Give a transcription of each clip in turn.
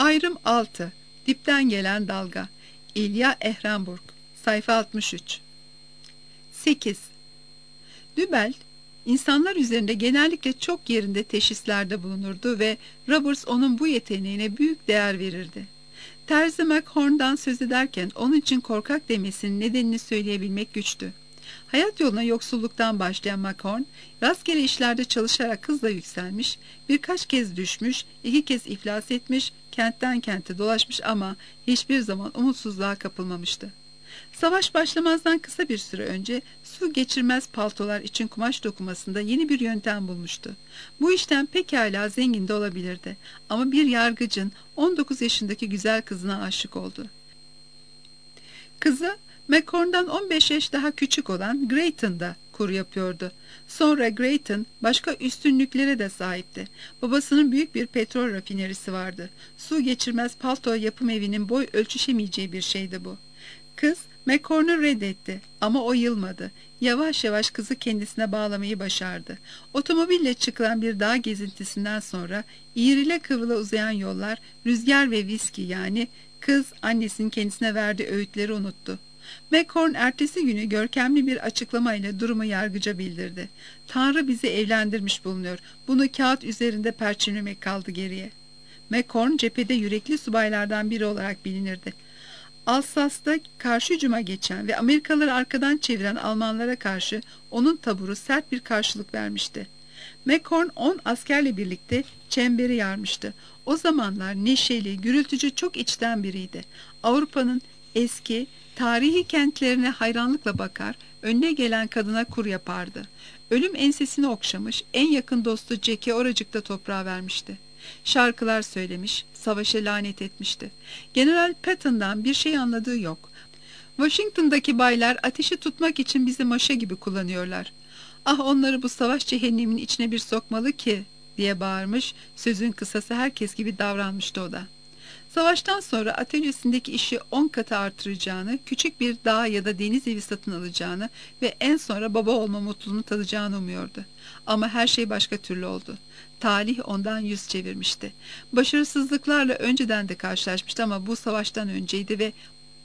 Ayrım 6. Dipten gelen dalga. İlya Ehrenburg. Sayfa 63. 8. Dübel, insanlar üzerinde genellikle çok yerinde teşhislerde bulunurdu ve Roberts onun bu yeteneğine büyük değer verirdi. Terzi McHorn'dan söz ederken onun için korkak demesinin nedenini söyleyebilmek güçtü. Hayat yoluna yoksulluktan başlayan McHorn, rastgele işlerde çalışarak hızla yükselmiş, birkaç kez düşmüş, 2 kez iflas etmiş, kentten kente dolaşmış ama hiçbir zaman umutsuzluğa kapılmamıştı. Savaş başlamazdan kısa bir süre önce su geçirmez paltolar için kumaş dokumasında yeni bir yöntem bulmuştu. Bu işten pekala zengin de olabilirdi ama bir yargıcın 19 yaşındaki güzel kızına aşık oldu. Kızı McHorn'dan 15 yaş daha küçük olan Grayton'da kur yapıyordu. Sonra Grayton başka üstünlüklere de sahipti. Babasının büyük bir petrol rafinerisi vardı. Su geçirmez palto yapım evinin boy ölçüşemeyeceği bir şeydi bu. Kız McHorn'u reddetti ama o yılmadı. Yavaş yavaş kızı kendisine bağlamayı başardı. Otomobille çıkılan bir dağ gezintisinden sonra iğrile kıvrıla uzayan yollar, rüzgar ve viski yani kız annesinin kendisine verdiği öğütleri unuttu. McHorn ertesi günü görkemli bir açıklamayla durumu yargıca bildirdi. Tanrı bizi evlendirmiş bulunuyor. Bunu kağıt üzerinde perçinlemek kaldı geriye. McHorn cephede yürekli subaylardan biri olarak bilinirdi. Alsas'ta karşı hücuma geçen ve Amerikalıları arkadan çeviren Almanlara karşı onun taburu sert bir karşılık vermişti. McHorn 10 askerle birlikte çemberi yarmıştı. O zamanlar neşeli, gürültücü, çok içten biriydi. Avrupa'nın eski, tarihi kentlerine hayranlıkla bakar, önüne gelen kadına kur yapardı. Ölüm ensesini okşamış, en yakın dostu Jack'i oracıkta toprağa vermişti. Şarkılar söylemiş, savaşa lanet etmişti. General Patton'dan bir şey anladığı yok. Washington'daki baylar ateşi tutmak için bizi maşa gibi kullanıyorlar. Ah onları bu savaş cehennemin içine bir sokmalı ki diye bağırmış, sözün kısası herkes gibi davranmıştı o da. Savaştan sonra atölyesindeki işi 10 katı artıracağını, küçük bir dağ ya da deniz evi satın alacağını ve en sonra baba olma mutluluğunu tadacağını umuyordu. Ama her şey başka türlü oldu. Talih ondan yüz çevirmişti. Başarısızlıklarla önceden de karşılaşmıştı ama bu savaştan önceydi ve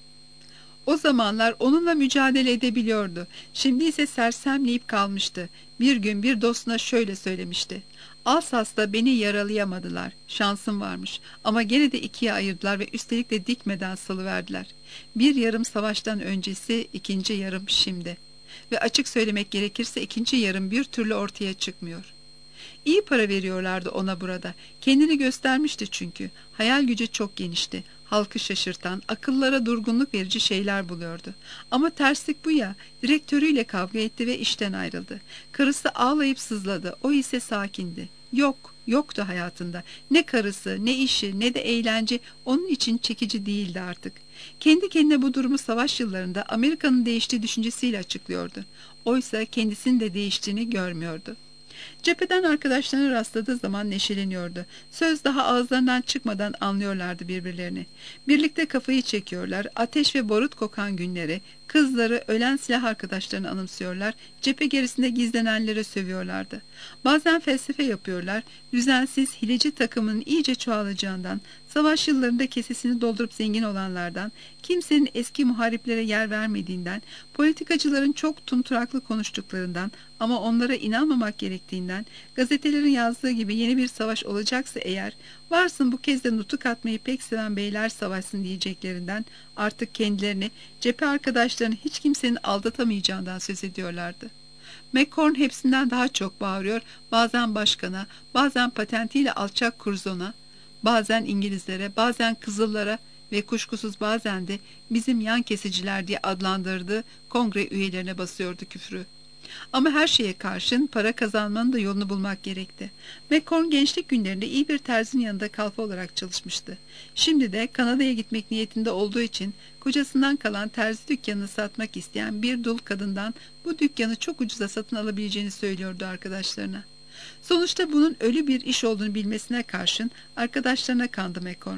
o zamanlar onunla mücadele edebiliyordu. Şimdi ise sersemleyip kalmıştı. Bir gün bir dostuna şöyle söylemişti. Alsas'ta beni yaralayamadılar. Şansım varmış. Ama gene de ikiye ayırdılar ve üstelik de dikmeden salıverdiler. Bir yarım savaştan öncesi, ikinci yarım şimdi. Ve açık söylemek gerekirse ikinci yarım bir türlü ortaya çıkmıyor. İyi para veriyorlardı ona burada. Kendini göstermişti çünkü. Hayal gücü çok genişti. Halkı şaşırtan, akıllara durgunluk verici şeyler buluyordu. Ama terslik bu ya, direktörüyle kavga etti ve işten ayrıldı. Karısı ağlayıp sızladı, o ise sakindi. Yoktu hayatında. Ne karısı, ne işi, ne de eğlence onun için çekici değildi artık. Kendi kendine bu durumu savaş yıllarında Amerika'nın değiştiği düşüncesiyle açıklıyordu. Oysa kendisinin de değiştiğini görmüyordu. Cepheden arkadaşlarına rastladığı zaman neşeleniyordu. Söz daha ağızlarından çıkmadan anlıyorlardı birbirlerini. Birlikte kafayı çekiyorlar, ateş ve barut kokan günleri, kızları, ölen silah arkadaşlarını anımsıyorlar, cephe gerisinde gizlenenlere sövüyorlardı. Bazen felsefe yapıyorlar, düzensiz, hileci takımın iyice çoğalacağından, savaş yıllarında kesesini doldurup zengin olanlardan, kimsenin eski muhariplere yer vermediğinden, politikacıların çok tumturaklı konuştuklarından ama onlara inanmamak gerektiğinden, gazetelerin yazdığı gibi yeni bir savaş olacaksa eğer, varsın bu kez de nutuk atmayı pek seven beyler savaşsın diyeceklerinden, artık kendilerini, cephe arkadaşlarını hiç kimsenin aldatamayacağından söz ediyorlardı. McHorn hepsinden daha çok bağırıyor, bazen başkana, bazen patentiyle alçak kurzona, bazen İngilizlere, bazen Kızıllara ve kuşkusuz bazen de bizim yan kesiciler diye adlandırdığı kongre üyelerine basıyordu küfrü. Ama her şeye karşın para kazanmanın da yolunu bulmak gerekti. McHorn gençlik günlerinde iyi bir terzinin yanında kalfa olarak çalışmıştı. Şimdi de Kanada'ya gitmek niyetinde olduğu için kocasından kalan terzi dükkanını satmak isteyen bir dul kadından bu dükkanı çok ucuza satın alabileceğini söylüyordu arkadaşlarına. Sonuçta bunun ölü bir iş olduğunu bilmesine karşın arkadaşlarına kandı McHorn.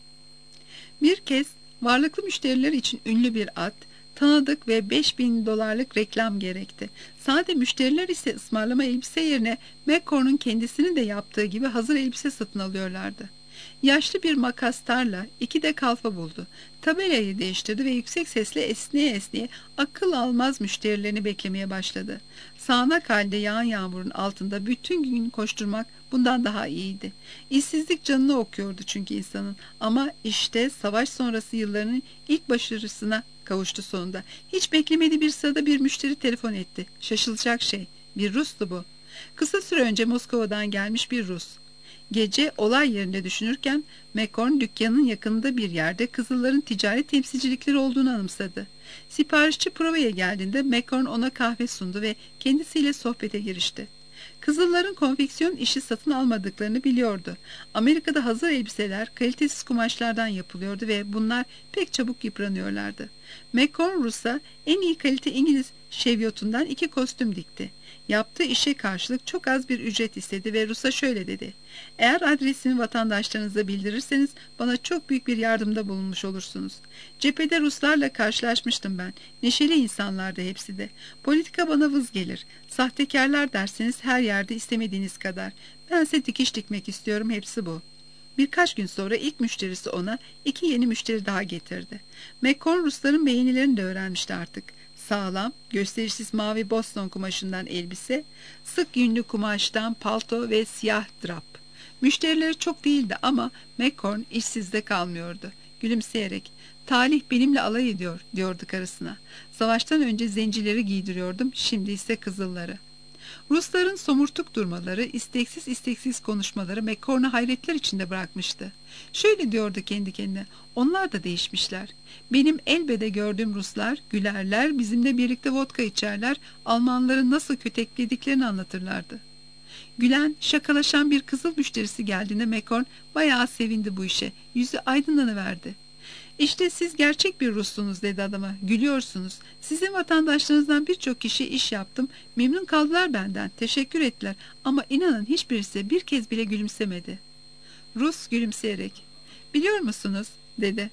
Bir kez varlıklı müşteriler için ünlü bir at, tanıdık ve $5.000 reklam gerekti. Sade müşteriler ise ısmarlama elbise yerine McHorn'un kendisinin de yaptığı gibi hazır elbise satın alıyorlardı. Yaşlı bir makastarla 2 de kalfa buldu. Tabelayı değiştirdi ve yüksek sesle esneye esneye akıl almaz müşterilerini beklemeye başladı. Sağanak halde yağan yağmurun altında bütün gün koşturmak bundan daha iyiydi. İşsizlik canını okuyordu çünkü insanın, ama işte savaş sonrası yıllarının ilk başarısına kavuştu sonunda. Hiç beklemediği bir sırada bir müşteri telefon etti. Şaşılacak şey, bir Rus'tu bu. Kısa süre önce Moskova'dan gelmiş bir Rus. Gece olay yerinde düşünürken McCorn dükkanın yakınında bir yerde Kızılların ticari temsilcilikleri olduğunu anımsadı. Siparişçi provaya geldiğinde McCorn ona kahve sundu ve kendisiyle sohbete girişti. Kızılların konfeksiyon işi satın almadıklarını biliyordu. Amerika'da hazır elbiseler kalitesiz kumaşlardan yapılıyordu ve bunlar pek çabuk yıpranıyorlardı. McCorn Rus'a en iyi kalite İngiliz şevyotundan 2 kostüm dikti. Yaptığı işe karşılık çok az bir ücret istedi ve Rus'a şöyle dedi: "Eğer adresimi vatandaşlarınıza bildirirseniz bana çok büyük bir yardımda bulunmuş olursunuz. Cephede Ruslarla karşılaşmıştım ben. Neşeli insanlardı hepsi de. Politika bana vız gelir. Sahtekarlar derseniz her yerde istemediğiniz kadar. Bense dikiş dikmek istiyorum, hepsi bu." Birkaç gün sonra ilk müşterisi ona 2 yeni müşteri daha getirdi. McCorn Rusların beğenilerini de öğrenmişti artık. Sağlam, gösterişsiz mavi Boston kumaşından elbise, sık yünlü kumaştan palto ve siyah drap. Müşterileri çok değildi ama McCorn işsiz de kalmıyordu. Gülümseyerek, "Talih benimle alay ediyor," diyordu karısına. "Savaştan önce zencileri giydiriyordum, şimdi ise kızılları." Rusların somurtuk durmaları, isteksiz isteksiz konuşmaları McCorn'u hayretler içinde bırakmıştı. Şöyle diyordu kendi kendine: "Onlar da değişmişler. Benim elbede gördüğüm Ruslar gülerler, bizimle birlikte vodka içerler, Almanların nasıl köteklediklerini anlatırlardı." Gülen, şakalaşan bir kızıl müşterisi geldiğinde McCorn bayağı sevindi bu işe. Yüzü aydınlanıverdi. "İşte siz gerçek bir Russunuz," dedi adama. "Gülüyorsunuz. Sizin vatandaşlarınızdan birçok kişi iş yaptım. Memnun kaldılar benden. Teşekkür ettiler. Ama inanın hiçbirisi bir kez bile gülümsemedi." Rus gülümseyerek, "Biliyor musunuz?" dedi.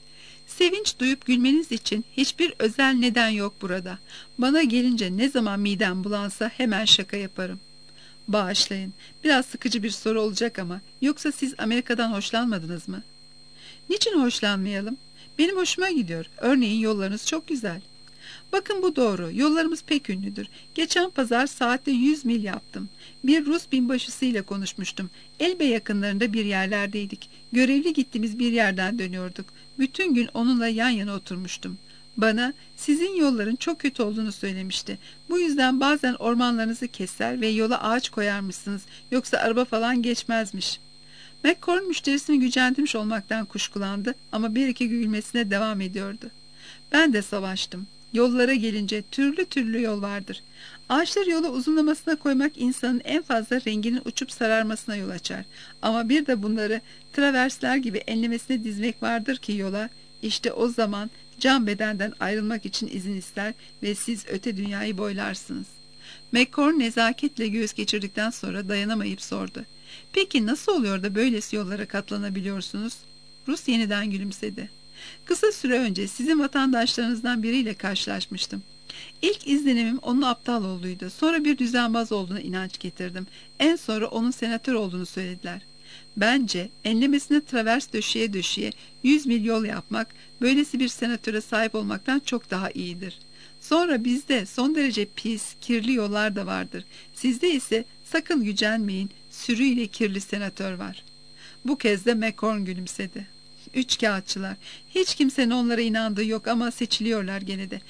"Sevinç duyup gülmeniz için hiçbir özel neden yok burada. Bana gelince ne zaman midem bulansa hemen şaka yaparım." "Bağışlayın. Biraz sıkıcı bir soru olacak ama, yoksa siz Amerika'dan hoşlanmadınız mı?" "Niçin hoşlanmayalım? Benim hoşuma gidiyor. Örneğin yollarınız çok güzel." "Bakın, bu doğru. Yollarımız pek ünlüdür. Geçen pazar saatte 100 mil yaptım. Bir Rus binbaşısıyla konuşmuştum. Elbe yakınlarında bir yerlerdeydik. Görevli gittiğimiz bir yerden dönüyorduk. Bütün gün onunla yan yana oturmuştum. Bana sizin yolların çok kötü olduğunu söylemişti. Bu yüzden bazen ormanlarınızı keser ve yola ağaç koyarmışsınız. Yoksa araba falan geçmezmiş." McCorn müşterisini gücendirmiş olmaktan kuşkulandı ama bir iki gülmesine devam ediyordu. "Ben de savaştım. Yollara gelince türlü türlü yol vardır. Ağaçları yola uzunlamasına koymak insanın en fazla renginin uçup sararmasına yol açar. Ama bir de bunları traversler gibi enlemesine dizmek vardır ki yola, işte o zaman can bedenden ayrılmak için izin ister ve siz öte dünyayı boylarsınız." McCorn nezaketle göz geçirdikten sonra dayanamayıp sordu: "Peki nasıl oluyor da böylesi yollara katlanabiliyorsunuz?" Rus yeniden gülümsedi. "Kısa süre önce sizin vatandaşlarınızdan biriyle karşılaşmıştım. İlk izlenimim onun aptal olduğuydu. Sonra bir düzenbaz olduğuna inanç getirdim. En sonra onun senatör olduğunu söylediler. Bence enlemesine travers döşeye döşeye 100 mil yol yapmak, böylesi bir senatöre sahip olmaktan çok daha iyidir. Sonra bizde son derece pis, kirli yollar da vardır. Sizde ise sakın gücenmeyin, sürüyle kirli senatör var." Bu kez de McCorn gülümsedi. "Üçkağıtçılar. Hiç kimsenin onlara inandığı yok ama seçiliyorlar gene de.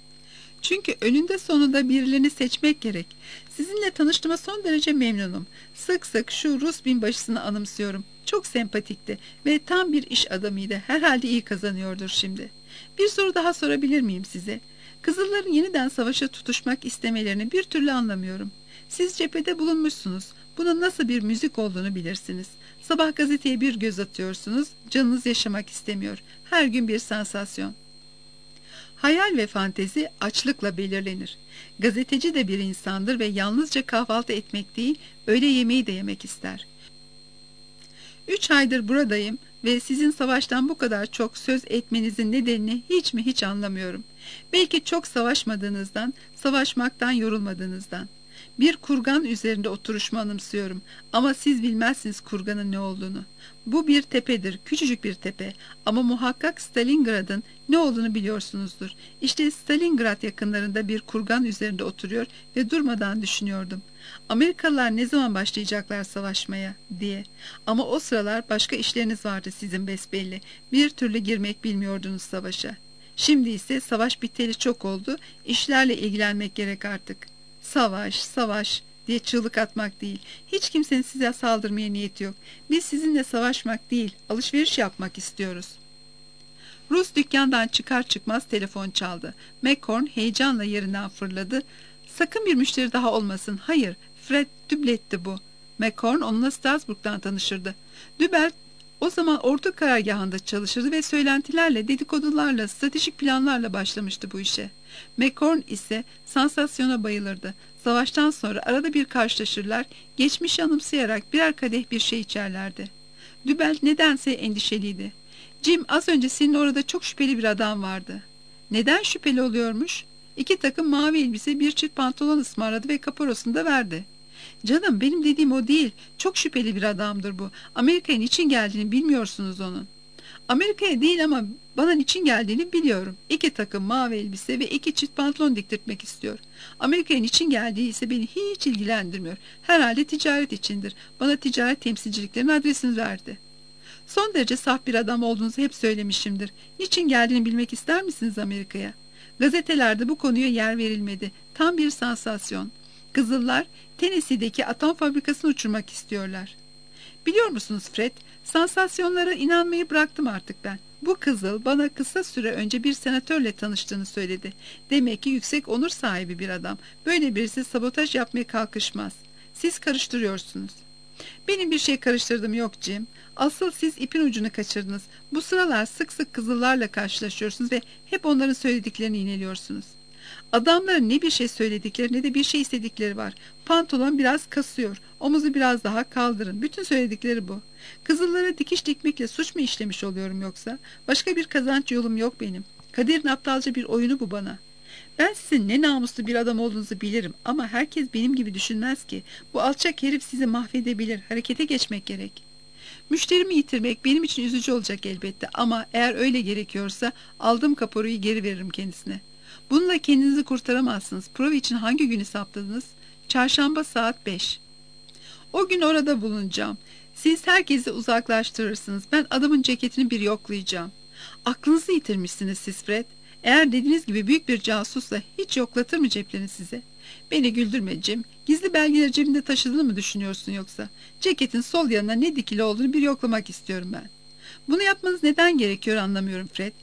Çünkü önünde sonunda birilerini seçmek gerek. Sizinle tanıştığıma son derece memnunum. Sık sık şu Rus binbaşısını anımsıyorum. Çok sempatikti ve tam bir iş adamıydı. Herhalde iyi kazanıyordur şimdi. Bir soru daha sorabilir miyim size? Kızılların yeniden savaşa tutuşmak istemelerini bir türlü anlamıyorum. Siz cephede bulunmuşsunuz. Bunun nasıl bir müzik olduğunu bilirsiniz. Sabah gazeteye bir göz atıyorsunuz. Canınız yaşamak istemiyor. Her gün bir sansasyon. Hayal ve fantezi açlıkla belirlenir. Gazeteci de bir insandır ve yalnızca kahvaltı etmek değil, öğle yemeği de yemek ister. 3 aydır buradayım ve sizin savaştan bu kadar çok söz etmenizin nedenini hiç anlamıyorum. Belki çok savaşmadığınızdan, savaşmaktan yorulmadığınızdan. Bir kurgan üzerinde oturuşumu anımsıyorum. Ama siz bilmezsiniz kurganın ne olduğunu. Bu bir tepedir, küçücük bir tepe. Ama muhakkak Stalingrad'ın ne olduğunu biliyorsunuzdur. İşte Stalingrad yakınlarında bir kurgan üzerinde oturuyor ve durmadan düşünüyordum. Amerikalılar ne zaman başlayacaklar savaşmaya diye. Ama o sıralar başka işleriniz vardı sizin besbelli. Bir türlü girmek bilmiyordunuz savaşa. Şimdi ise savaş biteli çok oldu. İşlerle ilgilenmek gerek artık. Savaş, savaş diye çığlık atmak değil. Hiç kimsenin size saldırmaya niyeti yok. Biz sizinle savaşmak değil, alışveriş yapmak istiyoruz. Rus dükkandan çıkar çıkmaz telefon çaldı. McCorn heyecanla yerinden fırladı. Sakın bir müşteri daha olmasın. Hayır, Fred Dublet'ti bu. McCorn onunla Strasbourg'dan tanışırdı. Dublet o zaman ordu karargahında çalışırdı ve söylentilerle, dedikodularla, stratejik planlarla başlamıştı bu işe. McCorn ise sansasyona bayılırdı. Savaştan sonra arada bir karşılaşırlar, geçmişi anımsayarak birer kadeh bir şey içerlerdi. Dubelt nedense endişeliydi. Jim, az önce senin orada çok şüpheli bir adam vardı. Neden şüpheli oluyormuş? 2 takım mavi elbise, bir çift pantolon ısmarladı ve kaparosunu da verdi. Canım, benim dediğim o değil. Çok şüpheli bir adamdır bu. Amerika'ya niçin geldiğini bilmiyorsunuz onun. Amerika'ya değil ama bana niçin geldiğini biliyorum. 2 takım mavi elbise ve 2 çift pantolon diktirtmek istiyor. Amerika'ya niçin geldiği ise beni hiç ilgilendirmiyor. Herhalde ticaret içindir. Bana ticaret temsilciliklerinin adresini verdi. Son derece saf bir adam olduğunuzu hep söylemişimdir. Niçin geldiğini bilmek ister misiniz Amerika'ya? Gazetelerde bu konuya yer verilmedi. Tam bir sansasyon. Kızıllar Tennessee'deki atom fabrikasını uçurmak istiyorlar. Biliyor musunuz Fred, sansasyonlara inanmayı bıraktım artık ben. Bu kızıl bana kısa süre önce bir senatörle tanıştığını söyledi. Demek ki yüksek onur sahibi bir adam. Böyle birisi sabotaj yapmaya kalkışmaz. Siz karıştırıyorsunuz. Benim bir şey karıştırdım yok Jim. Asıl siz ipin ucunu kaçırdınız. Bu sıralar sık sık kızıllarla karşılaşıyorsunuz ve hep onların söylediklerini ineliyorsunuz. Adamların ne bir şey söyledikleri ne de bir şey istedikleri var. Pantolon biraz kasıyor. Omuzu biraz daha kaldırın. Bütün söyledikleri bu. Kızıllara dikiş dikmekle suç mu işlemiş oluyorum yoksa? Başka bir kazanç yolum yok benim. Kader'in aptalca bir oyunu bu bana. Ben sizin ne namuslu bir adam olduğunuzu bilirim ama herkes benim gibi düşünmez ki. Bu alçak herif sizi mahvedebilir. Harekete geçmek gerek. Müşterimi yitirmek benim için üzücü olacak elbette ama eğer öyle gerekiyorsa aldığım kaporuyu geri veririm kendisine. Bununla kendinizi kurtaramazsınız. Prova için hangi günü saptadınız? Çarşamba saat 5. O gün orada bulunacağım. Siz herkesi uzaklaştırırsınız. Ben adamın ceketini bir yoklayacağım. Aklınızı yitirmişsiniz siz Fred. Eğer dediğiniz gibi büyük bir casusla hiç yoklatır mı ceplerini size? Beni güldürme Jim. Gizli belgeleri cebinde taşıdığını mı düşünüyorsun yoksa? Ceketin sol yanına ne dikili olduğunu bir yoklamak istiyorum ben. Bunu yapmanız neden gerekiyor anlamıyorum Fred.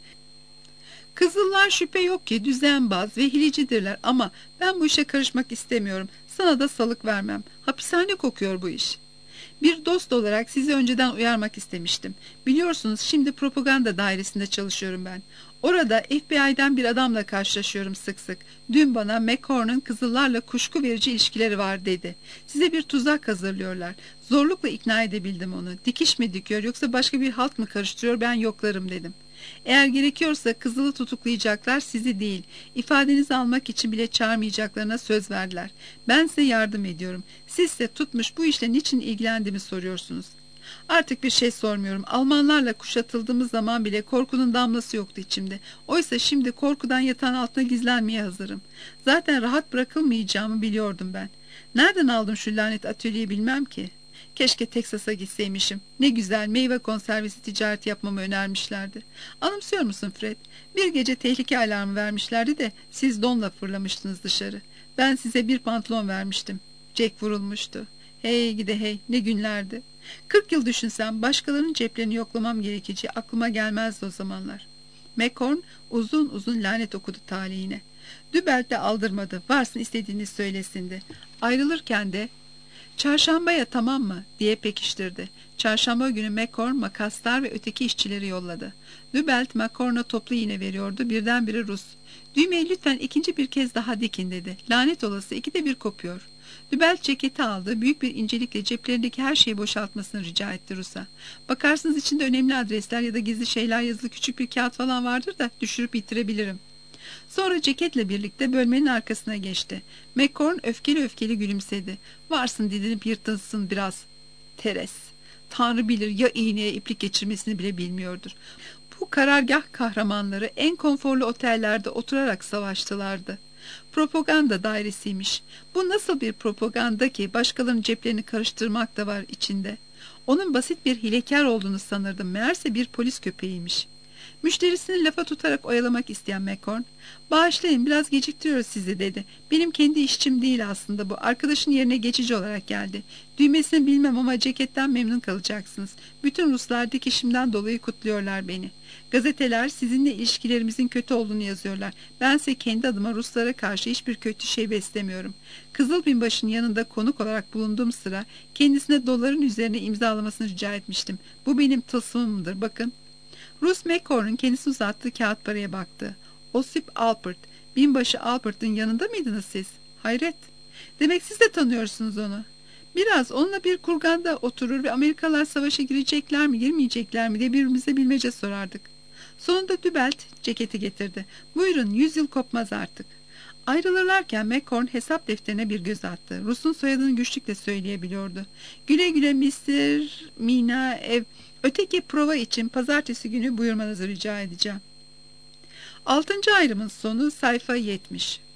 Kızıllar şüphe yok ki düzenbaz ve hilecidirler ama ben bu işe karışmak istemiyorum. Sana da salık vermem. Hapishane kokuyor bu iş. Bir dost olarak sizi önceden uyarmak istemiştim. Biliyorsunuz şimdi propaganda dairesinde çalışıyorum ben. Orada FBI'den bir adamla karşılaşıyorum sık sık. Dün bana McCorn'un kızıllarla kuşku verici ilişkileri var dedi. Size bir tuzak hazırlıyorlar. Zorlukla ikna edebildim onu. Dikiş mi dikiyor yoksa başka bir halt mı karıştırıyor ben yoklarım dedim. Eğer gerekiyorsa kızılı tutuklayacaklar sizi değil. İfadenizi almak için bile çağırmayacaklarına söz verdiler. Ben size yardım ediyorum. Siz de tutmuş bu işle niçin ilgilendiğimi soruyorsunuz. Artık bir şey sormuyorum. Almanlarla kuşatıldığımız zaman bile korkunun damlası yoktu içimde. Oysa şimdi korkudan yatağın altına gizlenmeye hazırım. Zaten rahat bırakılmayacağımı biliyordum ben. Nereden aldım şu lanet atölyeyi bilmem ki. Keşke Teksas'a gitseymişim. Ne güzel meyve konservesi ticareti yapmamı önermişlerdi. Anımsıyor musun Fred? Bir gece tehlike alarmı vermişlerdi de siz donla fırlamıştınız dışarı. Ben size bir pantolon vermiştim. Jack vurulmuştu. Hey gide hey ne günlerdi. 40 yıl düşünsem başkalarının ceplerini yoklamam gerekeceği aklıma gelmezdi o zamanlar. McCorn uzun uzun lanet okudu talihine. Dübelt de aldırmadı. Varsın istediğini söylesindi. Ayrılırken de "Çarşambaya tamam mı?" diye pekiştirdi. Çarşamba günü McCorn makaslar ve öteki işçileri yolladı. Dübelt McCorn'a toplu iğne veriyordu. Birdenbire Rus. "Düğmeyi lütfen ikinci bir kez daha dikin" dedi. "Lanet olası 2'de 1 kopuyor." Dübelt ceketi aldı. Büyük bir incelikle ceplerindeki her şeyi boşaltmasını rica etti Rus'a. "Bakarsınız içinde önemli adresler ya da gizli şeyler yazılı küçük bir kağıt falan vardır da düşürüp bitirebilirim." Sonra ceketle birlikte bölmenin arkasına geçti. McCorn öfkeli öfkeli gülümsedi. Varsın didinip yırtılsın biraz. Teres. Tanrı bilir ya iğneye iplik geçirmesini bile bilmiyordur. Bu karargah kahramanları en konforlu otellerde oturarak savaştılardı. Propaganda dairesiymiş. Bu nasıl bir propaganda ki başkalarının ceplerini karıştırmak da var içinde. Onun basit bir hilekar olduğunu sanırdım. Meğerse bir polis köpeğiymiş. Müşterisini lafa tutarak oyalamak isteyen McCorn, "Bağışlayın, biraz geciktiriyoruz sizi," dedi. "Benim kendi işçim değil aslında bu. Arkadaşın yerine geçici olarak geldi. Düğmesini bilmem ama ceketten memnun kalacaksınız. Bütün Ruslar dikişimden dolayı kutluyorlar beni. Gazeteler sizinle ilişkilerimizin kötü olduğunu yazıyorlar. Bense kendi adıma Ruslara karşı hiçbir kötü şey beslemiyorum. Kızıl Binbaşı'nın yanında konuk olarak bulunduğum sıra kendisine doların üzerine imzalamasını rica etmiştim. Bu benim tılsımımdır, bakın." Rus McCorn'un kendisi uzattığı kağıt paraya baktı. "Osip Alpert, binbaşı Alpert'ın yanında mıydınız siz? Hayret. Demek siz de tanıyorsunuz onu." "Biraz, onunla bir kurganda oturur ve Amerikalılar savaşa girecekler mi girmeyecekler mi diye birbirimize bilmece sorardık." Sonunda Dübelt ceketi getirdi. "Buyurun, 100 yıl kopmaz artık." Ayrılırlarken McCorn hesap defterine bir göz attı. Rus'un soyadını güçlükle söyleyebiliyordu. "Güle güle Mr. Mina ev. Öteki prova için pazartesi günü buyurmanızı rica edeceğim." 6. ayrımın sonu sayfa 70.